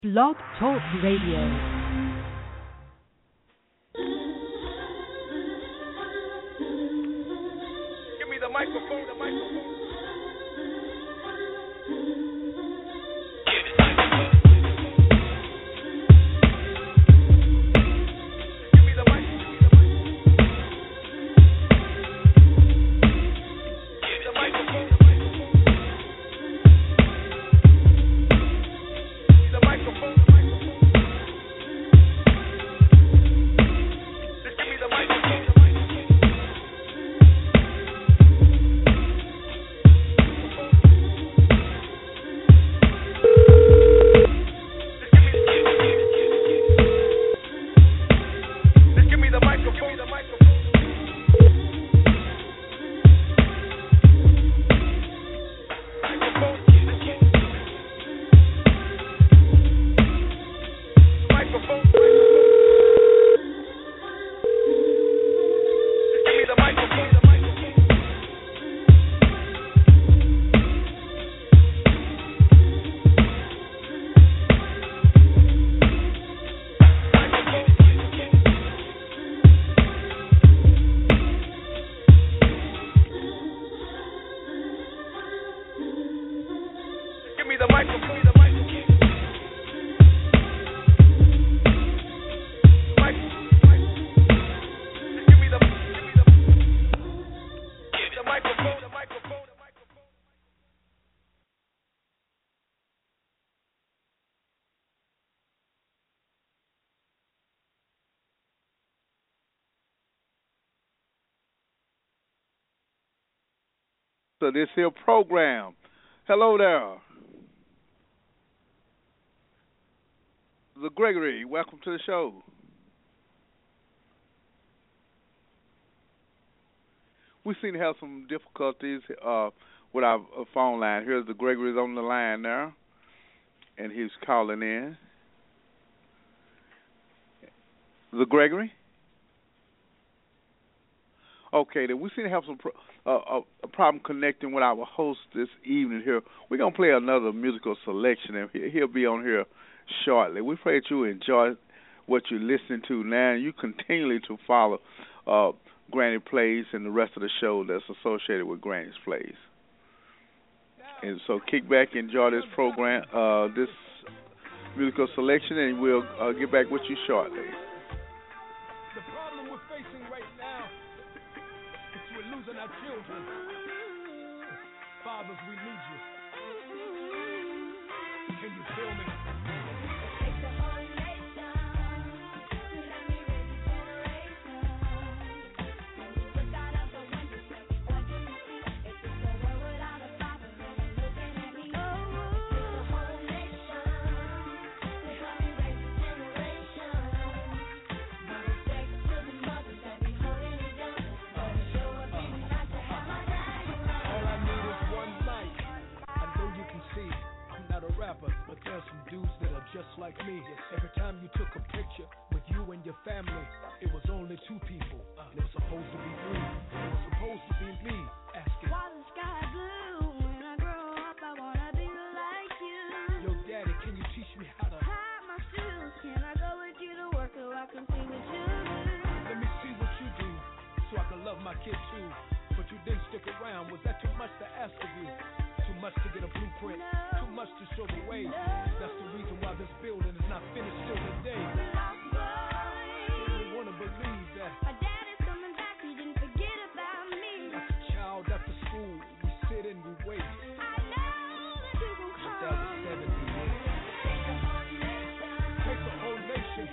Blog Talk Radio. Give me the microphone, the microphone. Give me the mic, give me the mic. The microphone, the microphone. The microphone, the microphone. Just give me the microphone, the microphone. Just give me the microphone, the microphone. Microphone. Microphone. Just give me the microphone, the microphone. Give me the microphone, the microphone. Mic, mic. Just give me the microphone, the microphone, the microphone. So this here program. Hello there. The Gregory, welcome to the show. We seem to have some difficulties with our phone line. Here's the Gregory's on the line now, and he's calling in. The Gregory? Okay, then we seem to have some a problem connecting with our host this evening here. We're going to play another musical selection, and he'll be on here shortly. We pray that you enjoy what you're listening to now, and you continually to follow Granny Plays and the rest of the show that's associated with Granny's Plays. And so kick back, enjoy this program, this musical selection, and we'll get back with you shortly. The problem we're facing right now is we're losing our children. Fathers, we need you. Can you feel me? But there's some dudes that are just like me. Every time you took a picture with you and your family, it was only two people, and it was supposed to be three. It was supposed to be me asking, why the sky blue? When I grow up, I wanna be like you. Yo, Daddy, can you teach me how to tie my shoes? Can I go with you to work so I can see what you do? Let me see what you do, so I can love my kid too. But you didn't stick around. Was that too much to ask of you? Too much to get a blueprint, too much to show the way. That's the reason why this building is not finished still today. You wanna believe that my dad is coming back, he didn't forget about me. Like a child after school, we sit and we wait. I know that you will come. That was 70 years. Take the whole nation.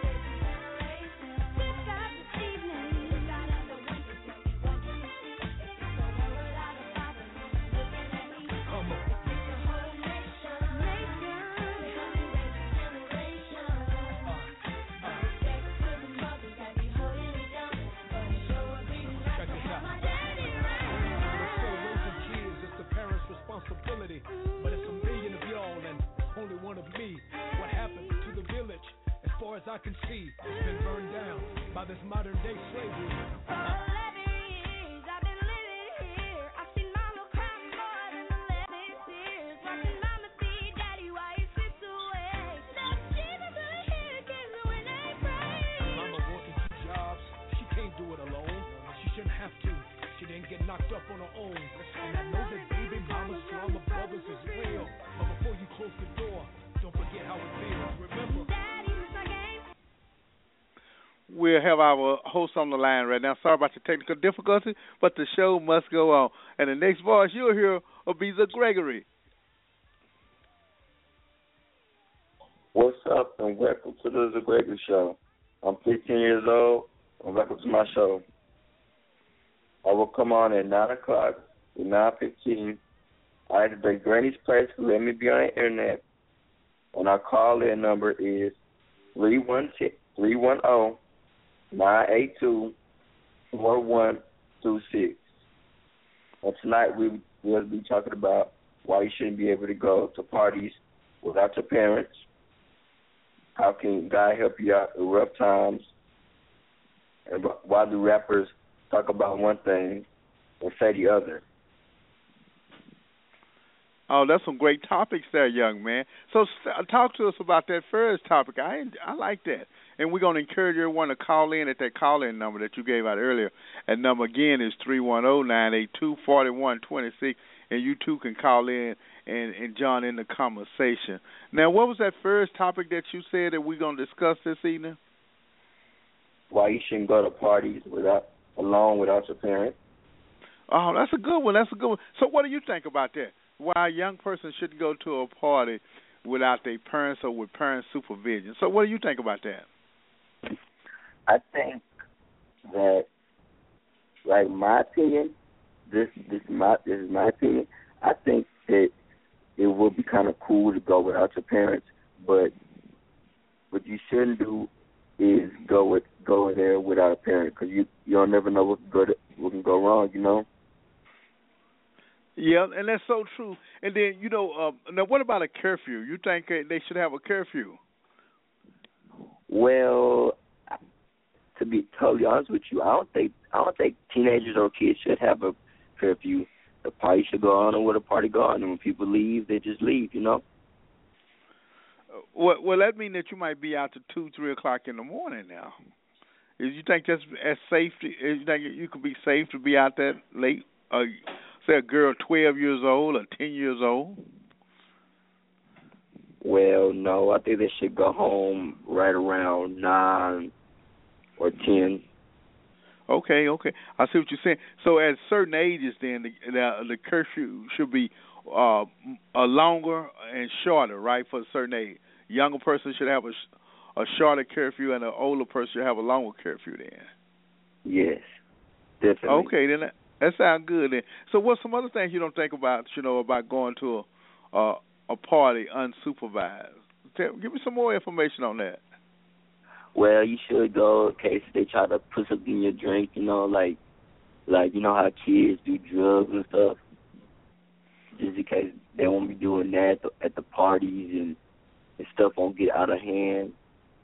But it's a million of y'all and only one of me. What happened to the village? As far as I can see, it's been burned down by this modern day slavery. For 11 years I've been living here. I've seen mama cry more than 11 tears. Watching mama see daddy while he slips away. we'll have our host on the line right now. Sorry about the technical difficulty, but the show must go on. And the next voice you'll hear will be the Gregory. What's up, and welcome to the Gregory Show. I'm 15 years old, and welcome to my show. I will come on at 9 o'clock to 9:15. I have the Granny's Place to let me be on the internet. And our call-in number is 310-982-4126. And tonight we will be talking about why you shouldn't be able to go to parties without your parents. How can God help you out in rough times? And why do rappers talk about one thing and say the other? Oh, that's some great topics there, young man. So talk to us about that first topic. I like that. And we're going to encourage everyone to call in at that call-in number that you gave out earlier. That number, again, is 310-982-4126. And you, too, can call in and join in the conversation. Now, what was that first topic that you said that we're going to discuss this evening? Why you shouldn't go to parties alone without your parents. Oh, that's a good one. So what do you think about that? Why a young person shouldn't go to a party without their parents or with parent supervision. So what do you think about that? I think that, like, my opinion, this is my opinion. I think that it would be kind of cool to go without your parents, but what you shouldn't do is go there without a parent, because you don't never know what can go wrong, you know. Yeah, and that's so true. And then, now what about a curfew? You think they should have a curfew? Well, to be totally honest with you, I don't think teenagers or kids should have a curfew. The party should go on and where the party go on, and when people leave, they just leave, you know. Well, that means that you might be out to 2, 3 o'clock in the morning now. You think that's as safe? You think you could be safe to be out that late? Say a girl 12 years old or 10 years old? Well, no, I think they should go home right around 9 or 10. Okay. I see what you're saying. So at certain ages, then the curfew should be a longer and shorter, right? For a certain age, younger person should have a shorter curfew, and an older person should have a longer curfew. Then. Yes, definitely. Okay, then that sounds good. Then. So, what's some other things you don't think about? About going to a party unsupervised? Give me some more information on that. Well, you should go in case they try to put something in your drink, like you know how kids do drugs and stuff. Just in case they won't be doing that at the parties and stuff won't get out of hand.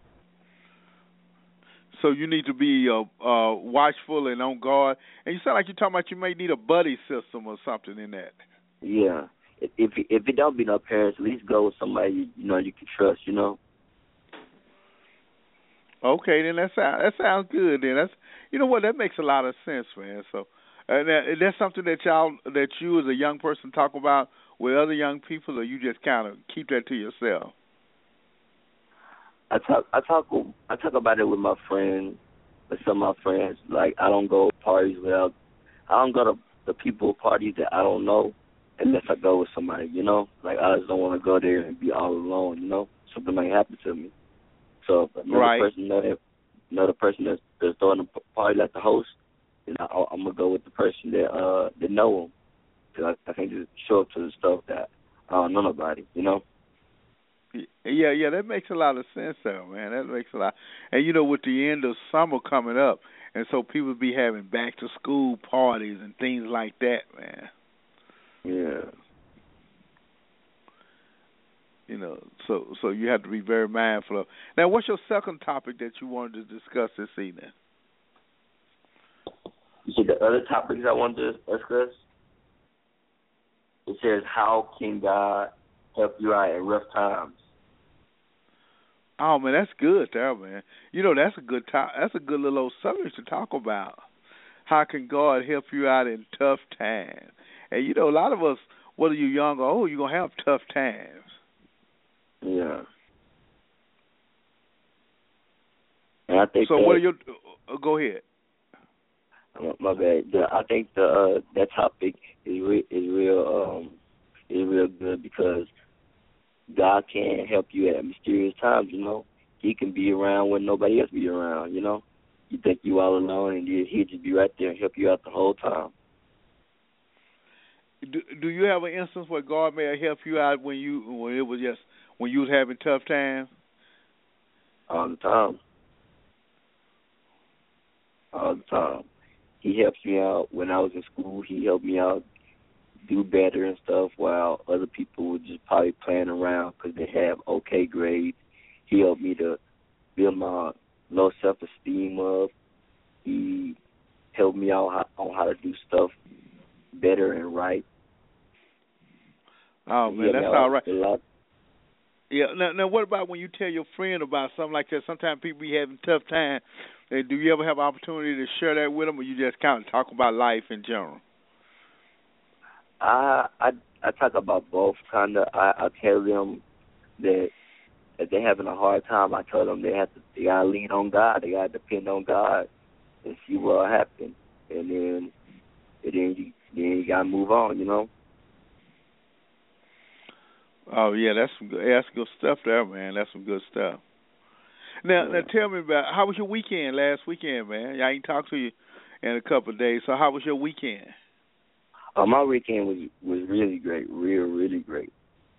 So you need to be watchful and on guard. And you sound like you're talking about you may need a buddy system or something in that. Yeah. If it don't be no parents, at least go with somebody you can trust, Okay, then that sounds good. Then that makes a lot of sense, man. So, and that's something that you as a young person talk about with other young people, or you just kind of keep that to yourself. I talk about it with my friends, with some of my friends. Like I don't go to parties I don't go to the people parties that I don't know unless I go with somebody, Like I just don't want to go there and be all alone, Something might happen to me. So if another person know the person that's throwing the party like the host, then I'm gonna go with the person that know him, because I can't just show up to the stuff that I don't know nobody, Yeah, that makes a lot of sense, though, man. That makes a lot. And with the end of summer coming up, and so people be having back to school parties and things like that, man. Yeah. So you have to be very mindful of. Now, what's your second topic that you wanted to discuss this evening? You see, the other topics I wanted to discuss, it says, how can God help you out in rough times? Oh, man, that's good there, man. That's a good that's a good little subject to talk about. How can God help you out in tough times? And, a lot of us, whether you're young or old, you're going to have tough times. Yeah. And And I think so. What are your? Go ahead. My bad. I think that topic is real good because God can help you at mysterious times. You know, He can be around when nobody else be around. You know, you think you all alone, and He'll just be right there and help you out the whole time. Do you have an instance where God may have helped you out when you was having tough times? All the time. All the time. He helps me out when I was in school. He helped me out do better and stuff while other people were just probably playing around because they have okay grades. He helped me to build my low self-esteem up. He helped me out on how to do stuff better and right. Oh, man, that's all right. Yeah. Now, what about when you tell your friend about something like that? Sometimes people be having tough time. Do you ever have an opportunity to share that with them, or you just kind of talk about life in general? I talk about both, kind of. I tell them that if they're having a hard time, I tell them they gotta lean on God. They gotta depend on God and see what happens. And then you gotta move on, you know. Oh yeah, that's good stuff there, man. That's some good stuff. Now tell me about how was your weekend last weekend, man? I ain't talked to you in a couple of days. So how was your weekend? My weekend was really great, really great.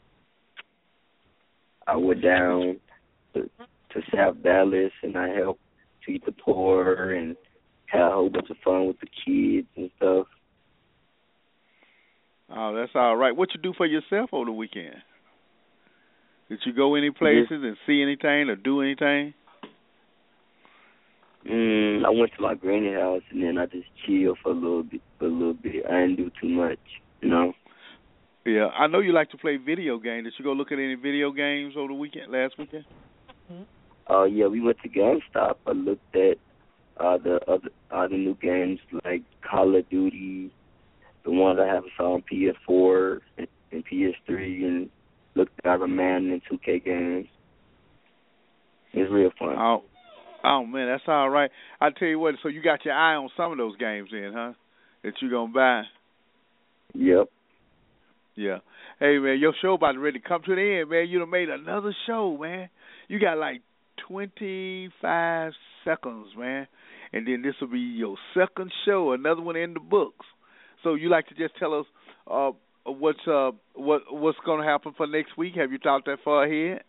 I went down to South Dallas and I helped feed the poor and had a whole bunch of fun with the kids and stuff. Oh, that's all right. What you do for yourself over the weekend? Did you go any places and see anything or do anything? I went to my granny house and then I just chilled for a little bit. I didn't do too much, you know. Yeah, I know you like to play video games. Did you go look at any video games over the last weekend? Yeah, we went to GameStop. I looked at the new games like Call of Duty, the ones I have on PS4 and PS3, and looked at Iron Man and 2K games. It's real fun. Oh man, that's all right. I tell you what, so you got your eye on some of those games then, huh? That you gonna buy? Yep. Yeah. Hey man, your show about ready to come to the end, man. You done made another show, man. You got like 25 seconds, man, and then this will be your second show, another one in the books. So you like to just tell us what's going to happen for next week? Have you thought that far ahead?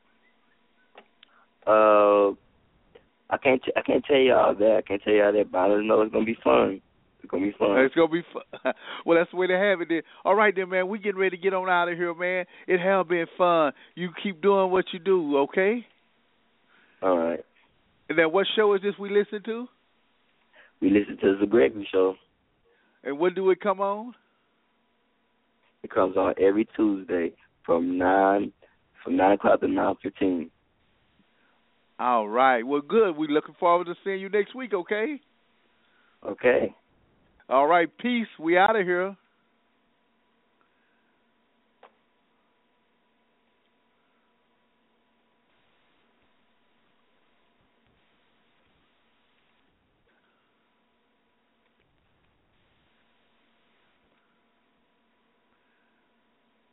I can't tell y'all that. I can't tell y'all that, but I just know it's gonna be fun. It's gonna be fun. It's gonna be fun. Well, that's the way to have it then. All right then, man. We getting ready to get on out of here, man. It has been fun. You keep doing what you do, okay? All right. And then what show is this we listen to? We listen to The Gregory Show. And when do it come on? It comes on every Tuesday from 9 o'clock to 9:15. All right. Well, good. We're looking forward to seeing you next week, okay? Okay. All right. Peace. We out of here.